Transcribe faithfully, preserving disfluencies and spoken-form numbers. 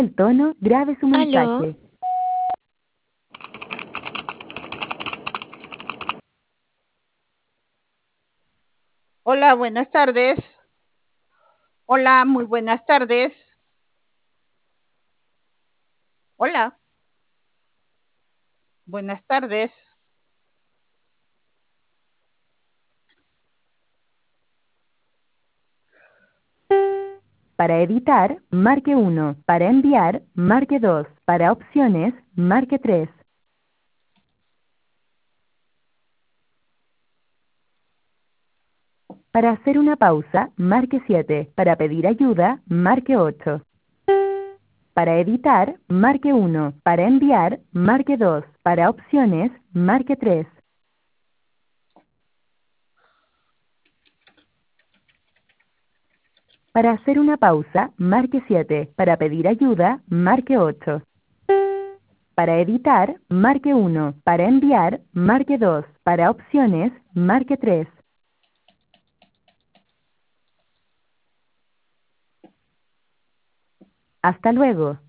el tono, grabe su ¿Aló? mensaje. Hola, buenas tardes. Hola, muy buenas tardes. Hola. Buenas tardes. Para editar, marque uno. Para enviar, marque dos. Para opciones, marque tres. Para hacer una pausa, marque siete. Para pedir ayuda, marque ocho. Para editar, marque uno. Para enviar, marque dos. Para opciones, marque tres. Para hacer una pausa, marque siete. Para pedir ayuda, marque ocho. Para editar, marque uno. Para enviar, marque dos. Para opciones, marque tres. Hasta luego.